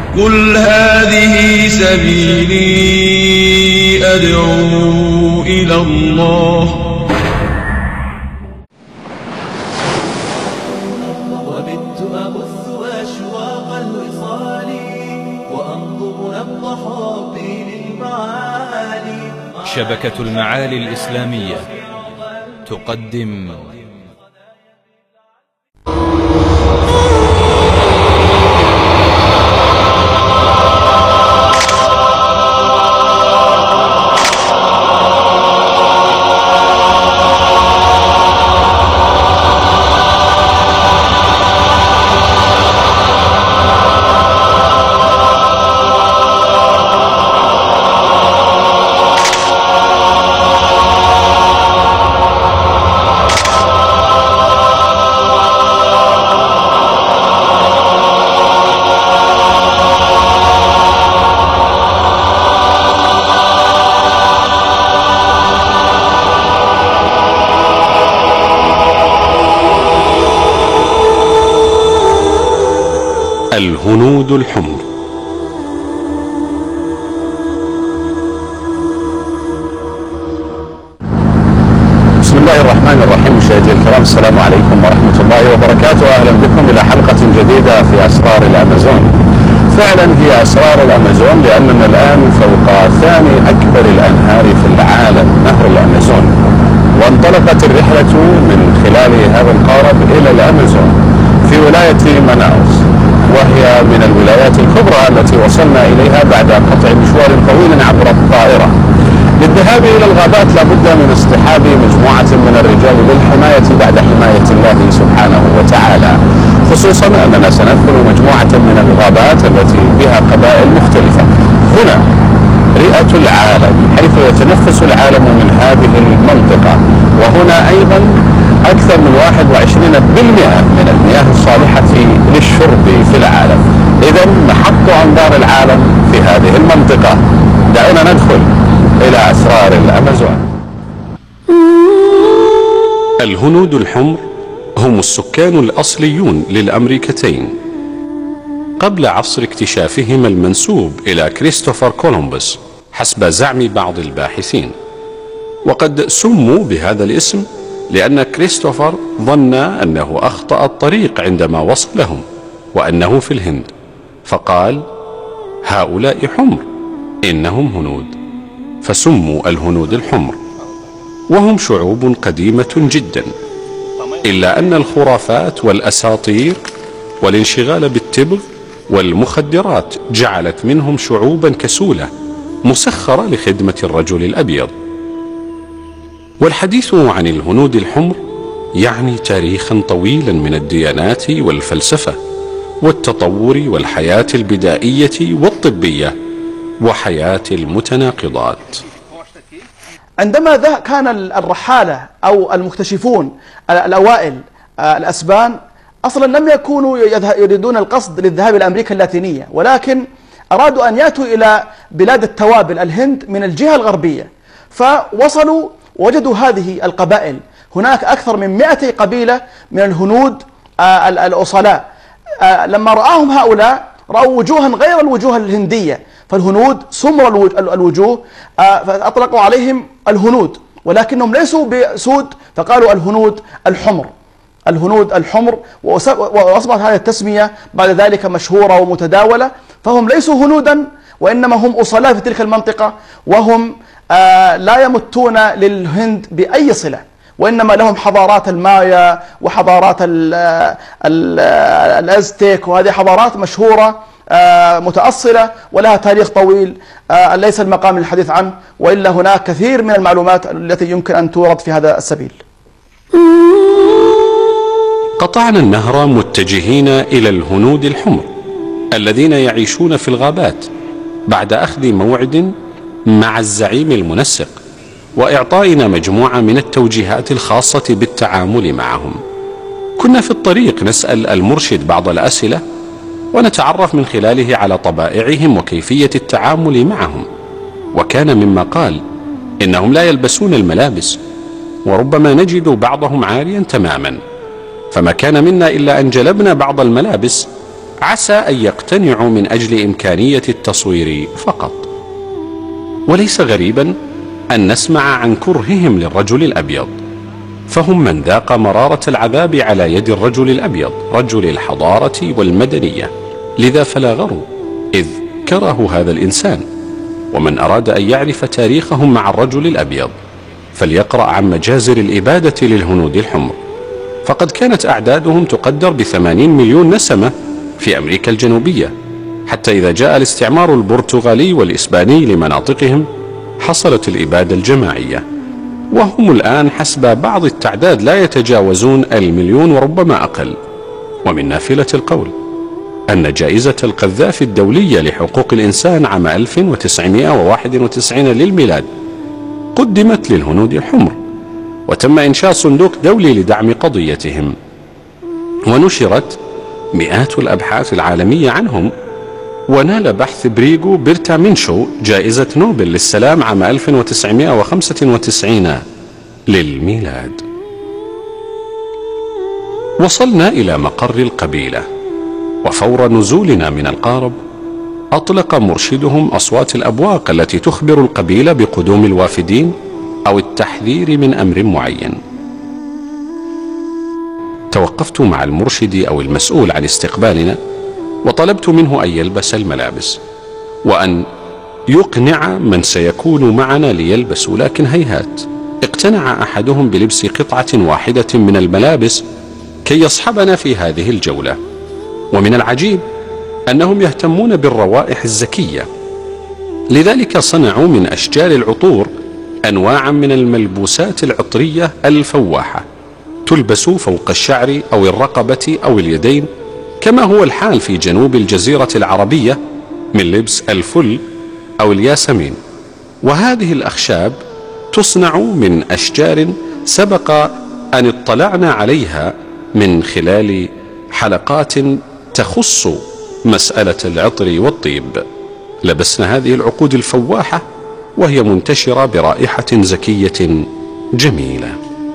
قل هذه سبيلي أدعو إلى الله. وبت أبث أشواق الوصال وأنظر نبض حبي للمعالي. شبكة المعالي الإسلامية تقدم الهنود الحمر. بسم الله الرحمن الرحيم. مشاهدينا الكرام، السلام عليكم ورحمة الله وبركاته. أهلا بكم إلى حلقة جديدة في أسرار الأمازون. فعلا هي أسرار الأمازون لأننا الآن فوق ثاني أكبر الأنهار في العالم، نهر الأمازون، وانطلقت الرحلة من خلال هذا القارب إلى الأمازون في ولاية مناوس، وهي من الولايات الكبرى التي وصلنا إليها بعد قطع مشوار طويل عبر الطائرة. للذهاب إلى الغابات لابد من اصطحاب مجموعة من الرجال للحماية بعد حماية الله سبحانه وتعالى، خصوصا أننا سندخل مجموعة من الغابات التي بها قبائل مختلفة. هنا رئة العالم، حيث يتنفس العالم من هذه المنطقة، وهنا أيضا أكثر من 21% من المياه الصالحة للشرب في العالم. إذا محط أنظار العالم في هذه المنطقة. دعونا ندخل إلى أسرار الأمازون. الهنود الحمر هم السكان الأصليون للأمريكتين قبل عصر اكتشافهم المنسوب إلى كريستوفر كولومبوس حسب زعم بعض الباحثين، وقد سموا بهذا الاسم لأن كريستوفر ظن أنه أخطأ الطريق عندما وصلهم وأنه في الهند، فقال: هؤلاء حمر إنهم هنود، فسموا الهنود الحمر. وهم شعوب قديمة جدا، إلا أن الخرافات والأساطير والانشغال بالتبغ والمخدرات جعلت منهم شعوبا كسولة مسخرة لخدمة الرجل الأبيض. والحديث عن الهنود الحمر يعني تاريخا طويلا من الديانات والفلسفة والتطور والحياة البدائية والطبية وحياة المتناقضات. عندما كان الرحالة أو المكتشفون الأوائل الأسبان أصلا لم يكونوا يريدون القصد للذهاب إلى أمريكا اللاتينية، ولكن أرادوا أن يأتوا إلى بلاد التوابل الهند من الجهة الغربية، فوصلوا وجدوا هذه القبائل. هناك أكثر من 200 قبيلة من الهنود الأصلاء. لما رآهم هؤلاء رأوا وجوها غير الوجوه الهندية، فالهنود سمر الوجوه، فأطلقوا عليهم الهنود، ولكنهم ليسوا بسود، فقالوا الهنود الحمر. الهنود الحمر، وأصبحت هذه التسمية بعد ذلك مشهورة ومتداولة. فهم ليسوا هنودا، وإنما هم أصلاء في تلك المنطقة، وهم لا يمتون للهند بأي صلة، وإنما لهم حضارات المايا وحضارات الأزتيك، وهذه حضارات مشهورة متأصلة ولها تاريخ طويل ليس المقام للحديث عنه، وإلا هناك كثير من المعلومات التي يمكن أن تورد في هذا السبيل. قطعنا النهر متجهين إلى الهنود الحمر الذين يعيشون في الغابات بعد أخذ موعد مع الزعيم المنسق وإعطائنا مجموعة من التوجيهات الخاصة بالتعامل معهم. كنا في الطريق نسأل المرشد بعض الأسئلة ونتعرف من خلاله على طبائعهم وكيفية التعامل معهم، وكان مما قال إنهم لا يلبسون الملابس، وربما نجد بعضهم عاريا تماما، فما كان منا إلا أن جلبنا بعض الملابس عسى أن يقتنعوا من أجل إمكانية التصوير فقط. وليس غريبا أن نسمع عن كرههم للرجل الأبيض، فهم من ذاق مرارة العذاب على يد الرجل الأبيض رجل الحضارة والمدنية، لذا فلا غرو إذ كرهوا هذا الإنسان. ومن أراد أن يعرف تاريخهم مع الرجل الأبيض فليقرأ عن مجازر الإبادة للهنود الحمر، فقد كانت أعدادهم تقدر ب80 مليون نسمة في أمريكا الجنوبية، حتى إذا جاء الاستعمار البرتغالي والإسباني لمناطقهم حصلت الإبادة الجماعية، وهم الآن حسب بعض التعداد لا يتجاوزون 1,000,000 وربما أقل. ومن نافلة القول أن جائزة القذافي الدولية لحقوق الإنسان عام 1991 للميلاد قدمت للهنود الحمر، وتم إنشاء صندوق دولي لدعم قضيتهم، ونشرت مئات الأبحاث العالمية عنهم، ونال بحث بريغو بيرتامينشو جائزة نوبل للسلام عام 1995 للميلاد. وصلنا إلى مقر القبيلة، وفور نزولنا من القارب أطلق مرشدهم أصوات الأبواق التي تخبر القبيلة بقدوم الوافدين أو التحذير من أمر معين. توقفت مع المرشد أو المسؤول عن استقبالنا وطلبت منه أن يلبس الملابس وأن يقنع من سيكون معنا ليلبسوا، لكن هيهات، اقتنع أحدهم بلبس قطعة واحدة من الملابس كي يصحبنا في هذه الجولة. ومن العجيب أنهم يهتمون بالروائح الزكية، لذلك صنعوا من أشجار العطور أنواعا من الملبوسات العطرية الفواحة تلبس فوق الشعر أو الرقبة أو اليدين، كما هو الحال في جنوب الجزيرة العربية من لبس الفل أو الياسمين. وهذه الأخشاب تصنع من أشجار سبق أن اطلعنا عليها من خلال حلقات تخص مسألة العطر والطيب. لبسنا هذه العقود الفواحة وهي منتشرة برائحة زكية جميلة.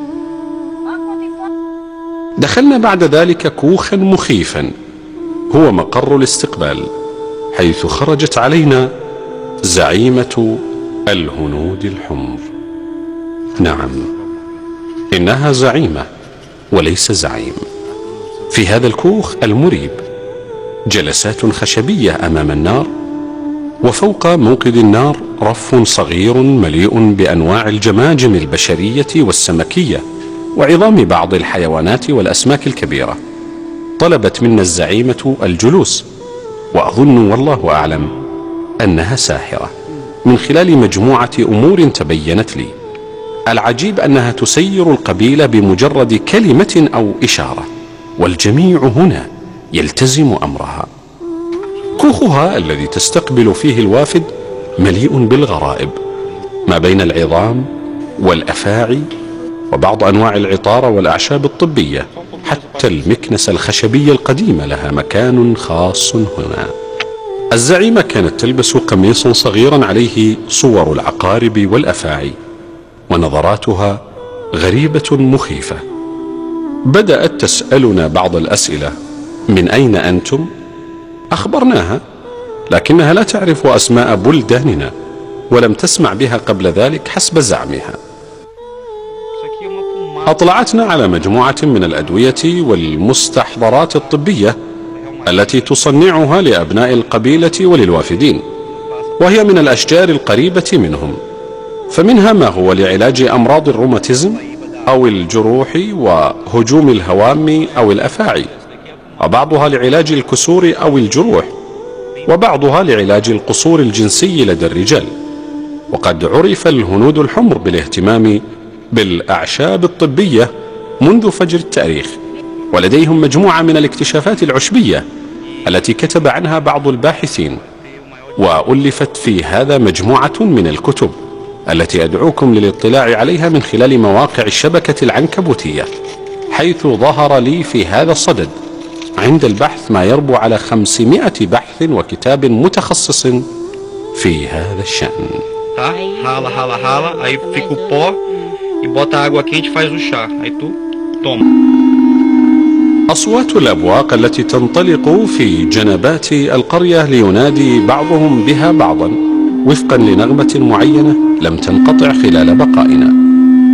دخلنا بعد ذلك كوخا مخيفا هو مقر الاستقبال، حيث خرجت علينا زعيمة الهنود الحمر. نعم، إنها زعيمة وليس زعيم. في هذا الكوخ المريب جلسات خشبية أمام النار، وفوق موقد النار رف صغير مليء بأنواع الجماجم البشرية والسمكية وعظام بعض الحيوانات والأسماك الكبيرة. طلبت منا الزعيمة الجلوس، وأظن والله أعلم أنها ساحرة من خلال مجموعة أمور تبينت لي. العجيب أنها تسير القبيلة بمجرد كلمة أو إشارة، والجميع هنا يلتزم أمرها. كوخها الذي تستقبل فيه الوافد مليء بالغرائب ما بين العظام والأفاعي وبعض أنواع العطارة والأعشاب الطبية، حتى المكنسة الخشبية القديمة لها مكان خاص هنا. الزعيمة كانت تلبس قميصا صغيرا عليه صور العقارب والأفاعي، ونظراتها غريبة مخيفة. بدأت تسألنا بعض الأسئلة: من أين أنتم؟ أخبرناها، لكنها لا تعرف أسماء بلداننا ولم تسمع بها قبل ذلك حسب زعمها. أطلعتنا على مجموعة من الأدوية والمستحضرات الطبية التي تصنعها لأبناء القبيلة وللوافدين، وهي من الأشجار القريبة منهم، فمنها ما هو لعلاج أمراض الروماتيزم أو الجروح وهجوم الهوام أو الأفاعي، وبعضها لعلاج الكسور أو الجروح، وبعضها لعلاج القصور الجنسي لدى الرجال. وقد عرف الهنود الحمر بالاهتمام بالأعشاب الطبية منذ فجر التاريخ، ولديهم مجموعة من الاكتشافات العشبية التي كتب عنها بعض الباحثين، وألفت في هذا مجموعة من الكتب التي أدعوكم للاطلاع عليها من خلال مواقع الشبكة العنكبوتية، حيث ظهر لي في هذا الصدد عند البحث ما يربو على 500 بحث وكتاب متخصص في هذا الشأن. Rala, rala, rala, aí fica o pó e bota água quente e faz o chá. Aí tu toma. أصوات الأبواق التي تنطلق في جنبات القرية لينادي بعضهم بها بعضا وفقا لنغمة معينة لم تنقطع خلال بقائنا.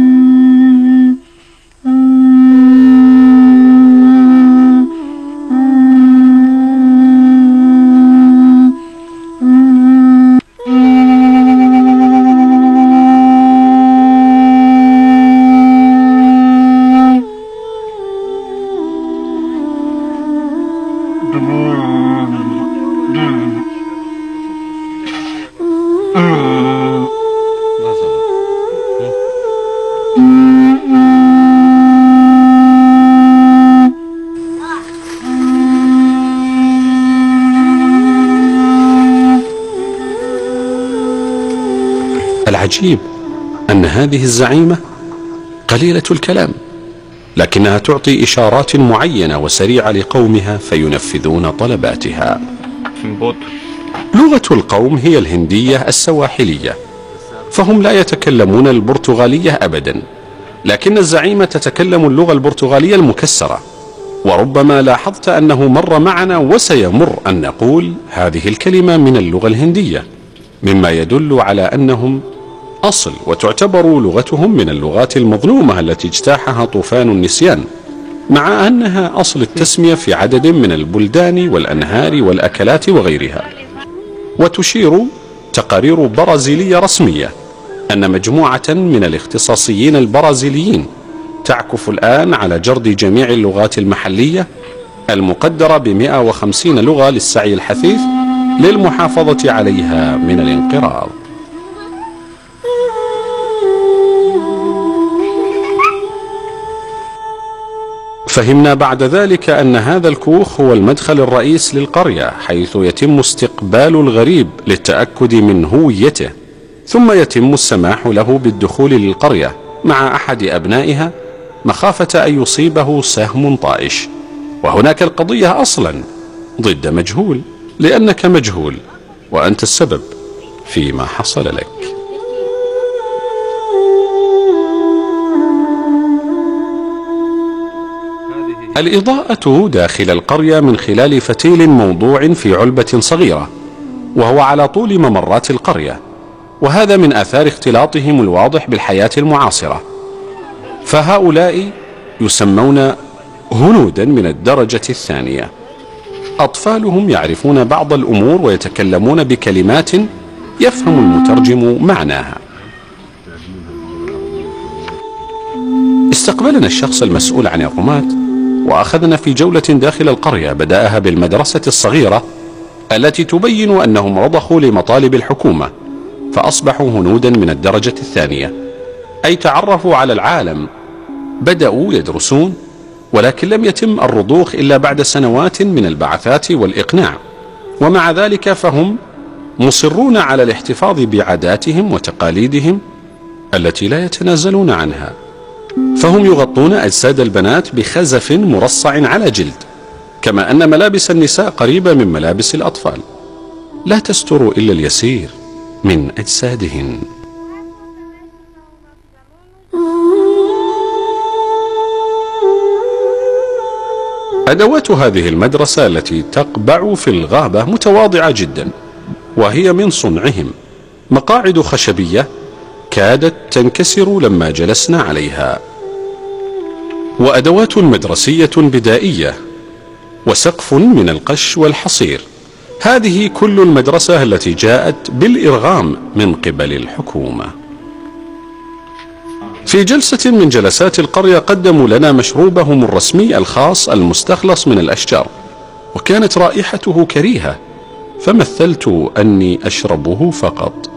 العجيب أن هذه الزعيمة قليلة الكلام، لكنها تعطي إشارات معينة وسريعة لقومها فينفذون طلباتها. لغة القوم هي الهندية السواحلية، فهم لا يتكلمون البرتغالية أبدا، لكن الزعيمة تتكلم اللغة البرتغالية المكسرة. وربما لاحظت أنه مر معنا وسيمر أن نقول هذه الكلمة من اللغة الهندية، مما يدل على أنهم أصل وتعتبر لغتهم من اللغات المظلومة التي اجتاحها طوفان النسيان، مع أنها أصل التسمية في عدد من البلدان والأنهار والأكلات وغيرها. وتشير تقارير برازيلية رسمية أن مجموعة من الاختصاصيين البرازيليين تعكف الآن على جرد جميع اللغات المحلية المقدرة ب150 لغة للسعي الحثيث للمحافظة عليها من الانقراض. فهمنا بعد ذلك أن هذا الكوخ هو المدخل الرئيس للقرية، حيث يتم استقبال الغريب للتأكد من هويته، ثم يتم السماح له بالدخول للقرية مع أحد أبنائها مخافة أن يصيبه سهم طائش. وهناك القضية أصلا ضد مجهول، لأنك مجهول وأنت السبب فيما حصل لك. الإضاءة داخل القرية من خلال فتيل موضوع في علبة صغيرة، وهو على طول ممرات القرية، وهذا من آثار اختلاطهم الواضح بالحياة المعاصرة. فهؤلاء يسمون هنودا من الدرجة الثانية. أطفالهم يعرفون بعض الأمور ويتكلمون بكلمات يفهم المترجم معناها. استقبلنا الشخص المسؤول عن الرماة وأخذنا في جولة داخل القرية، بدأها بالمدرسة الصغيرة التي تبين أنهم رضخوا لمطالب الحكومة فأصبحوا هنودا من الدرجة الثانية، أي تعرفوا على العالم، بدأوا يدرسون، ولكن لم يتم الرضوخ إلا بعد سنوات من البعثات والإقناع. ومع ذلك فهم مصرون على الاحتفاظ بعاداتهم وتقاليدهم التي لا يتنازلون عنها. فهم يغطون أجساد البنات بخزف مرصع على جلد، كما أن ملابس النساء قريبة من ملابس الأطفال، لا تستر إلا اليسير من أجسادهن. أدوات هذه المدرسة التي تقبع في الغابة متواضعة جدا، وهي من صنعهم، مقاعد خشبية كادت تنكسر لما جلسنا عليها، وأدوات مدرسية بدائية، وسقف من القش والحصير. هذه كل المدرسة التي جاءت بالإرغام من قبل الحكومة. في جلسة من جلسات القرية قدموا لنا مشروبهم الرسمي الخاص المستخلص من الأشجار، وكانت رائحته كريهة، فمثلت أني أشربه فقط.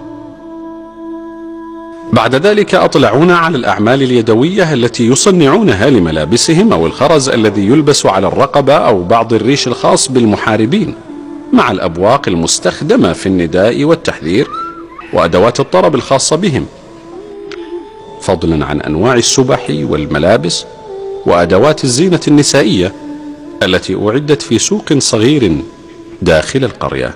بعد ذلك أطلعونا على الأعمال اليدوية التي يصنعونها لملابسهم، أو الخرز الذي يلبس على الرقبة، أو بعض الريش الخاص بالمحاربين، مع الأبواق المستخدمة في النداء والتحذير، وأدوات الطرب الخاصة بهم، فضلا عن أنواع السبح والملابس وأدوات الزينة النسائية التي أعدت في سوق صغير داخل القرية.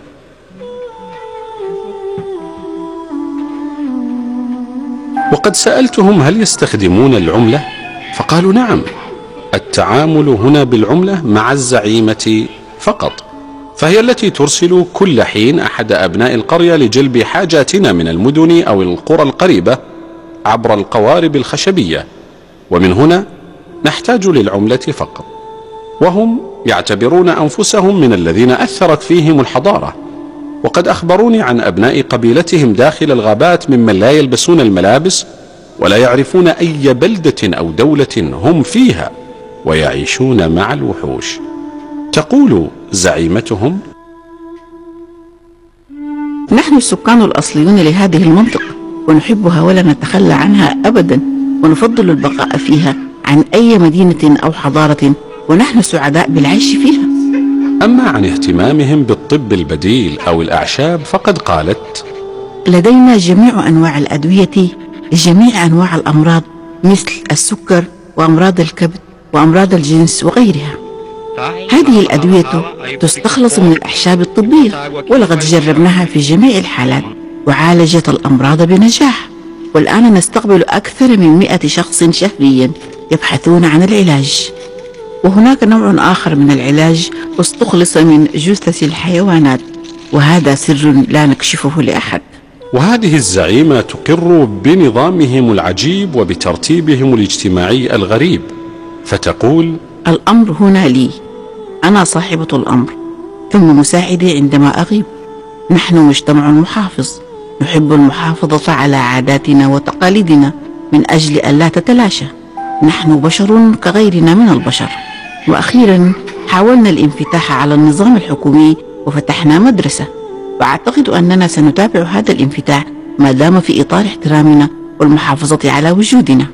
وقد سألتهم هل يستخدمون العملة؟ فقالوا نعم، التعامل هنا بالعملة مع الزعيمة فقط، فهي التي ترسل كل حين أحد أبناء القرية لجلب حاجاتنا من المدن أو القرى القريبة عبر القوارب الخشبية، ومن هنا نحتاج للعملة فقط. وهم يعتبرون أنفسهم من الذين أثرت فيهم الحضارة، وقد أخبروني عن أبناء قبيلتهم داخل الغابات ممن لا يلبسون الملابس ولا يعرفون أي بلدة أو دولة هم فيها، ويعيشون مع الوحوش. تقول زعيمتهم: نحن السكان الأصليون لهذه المنطقة، ونحبها ولا نتخلى عنها أبدا، ونفضل البقاء فيها عن أي مدينة أو حضارة، ونحن سعداء بالعيش فيها. أما عن اهتمامهم بالطب البديل أو الأعشاب فقد قالت: لدينا جميع أنواع الأدوية لجميع أنواع الأمراض، مثل السكر وأمراض الكبد وأمراض الجنس وغيرها. هذه الأدوية تستخلص من الأعشاب الطبية، ولقد جربناها في جميع الحالات وعالجت الأمراض بنجاح، والآن نستقبل أكثر من 100 شخص شهريا يبحثون عن العلاج. وهناك نوع آخر من العلاج استخلص من جثث الحيوانات، وهذا سر لا نكشفه لأحد. وهذه الزعيمة تقر بنظامهم العجيب وبترتيبهم الاجتماعي الغريب، فتقول: الأمر هنا لي، أنا صاحبة الأمر، ثم مساعدي عندما أغيب. نحن مجتمع محافظ، نحب المحافظة على عاداتنا وتقاليدنا من أجل أن لا تتلاشى. نحن بشر كغيرنا من البشر. وأخيرا حاولنا الانفتاح على النظام الحكومي وفتحنا مدرسة، وأعتقد أننا سنتابع هذا الانفتاح ما دام في إطار احترامنا والمحافظة على وجودنا.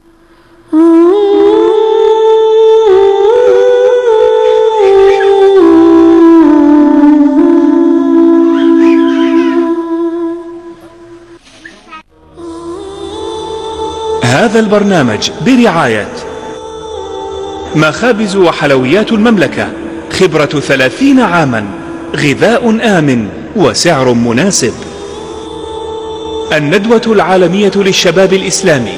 هذا البرنامج برعاية مخابز وحلويات المملكة، خبرة 30 عاما، غذاء آمن وسعر مناسب. الندوة العالمية للشباب الإسلامي.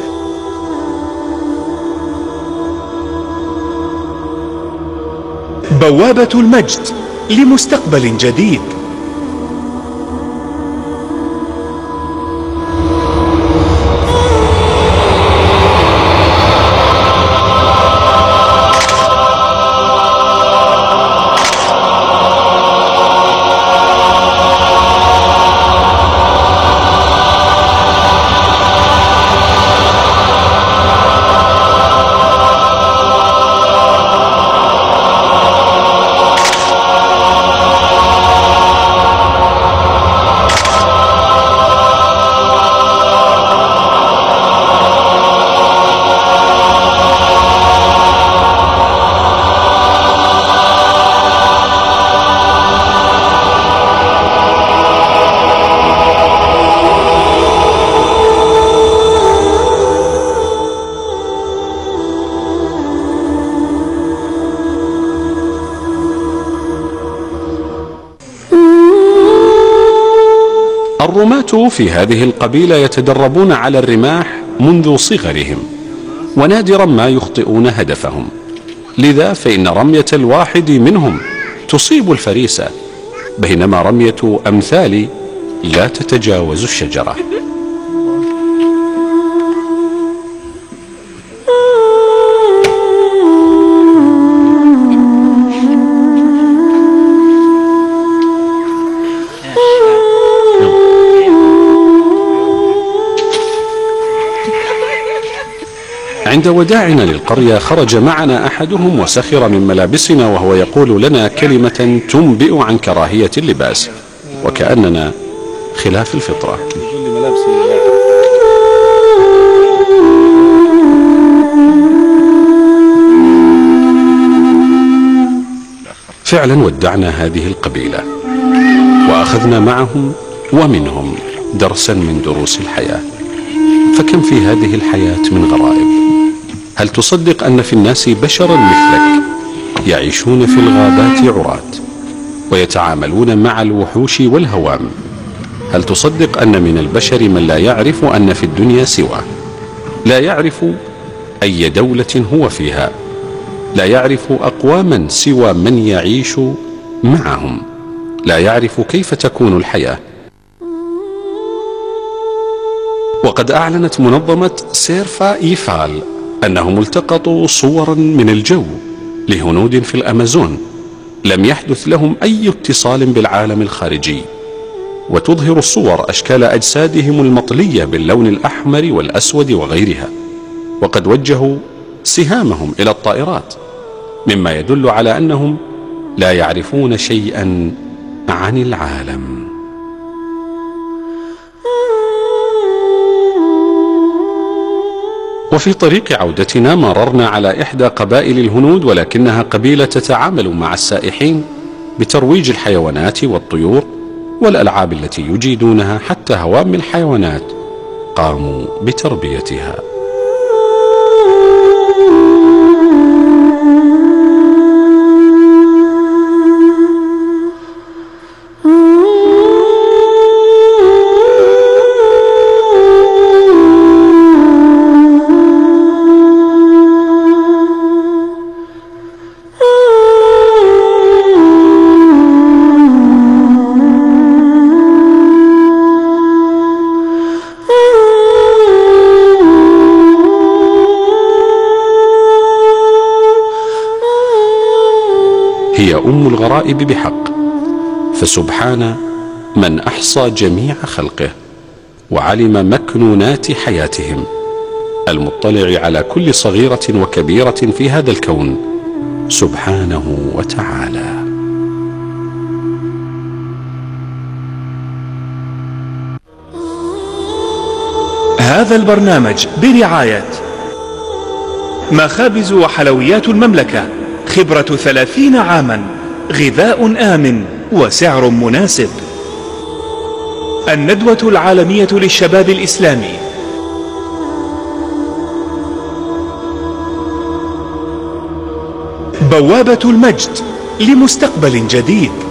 بوابة المجد لمستقبل جديد. الرماة في هذه القبيلة يتدربون على الرماح منذ صغرهم، ونادرا ما يخطئون هدفهم، لذا فإن رمية الواحد منهم تصيب الفريسة، بينما رمية أمثالي لا تتجاوز الشجرة. عند وداعنا للقرية خرج معنا أحدهم وسخر من ملابسنا وهو يقول لنا كلمة تنبئ عن كراهية اللباس، وكأننا خلاف الفطرة. فعلا ودعنا هذه القبيلة وأخذنا معهم ومنهم درسا من دروس الحياة. فكم في هذه الحياة من غرائب. هل تصدق أن في الناس بشرا مثلك يعيشون في الغابات عراة ويتعاملون مع الوحوش والهوام؟ هل تصدق أن من البشر من لا يعرف أن في الدنيا سواه، لا يعرف أي دولة هو فيها لا يعرف أقواما سوى من يعيش معهم، لا يعرف كيف تكون الحياة. وقد أعلنت منظمة سيرفا إيفال أنهم التقطوا صورا من الجو لهنود في الأمازون لم يحدث لهم أي اتصال بالعالم الخارجي، وتظهر الصور أشكال أجسادهم المطلية باللون الأحمر والأسود وغيرها، وقد وجهوا سهامهم إلى الطائرات، مما يدل على أنهم لا يعرفون شيئا عن العالم. وفي طريق عودتنا مررنا على إحدى قبائل الهنود، ولكنها قبيلة تتعامل مع السائحين بترويج الحيوانات والطيور والألعاب التي يجيدونها، حتى هوام الحيوانات قاموا بتربيتها. هي أم الغرائب بحق، فسبحان من أحصى جميع خلقه وعلم مكنونات حياتهم، المطلع على كل صغيرة وكبيرة في هذا الكون سبحانه وتعالى. هذا البرنامج برعاية مخابز وحلويات المملكة، خبرة 30 عاما، غذاء آمن وسعر مناسب. الندوة العالمية للشباب الإسلامي. بوابة المجد لمستقبل جديد.